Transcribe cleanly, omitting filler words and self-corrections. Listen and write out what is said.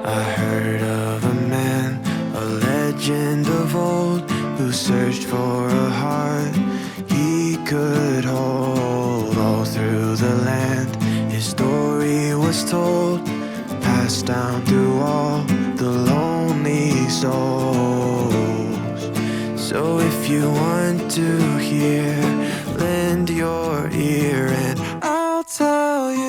I heard of a man, a legend of old, who searched for a heart he could hold. All through the land his story was told, passed down through all the lonely souls. So if you want to hear, lend your ear and I'll tell you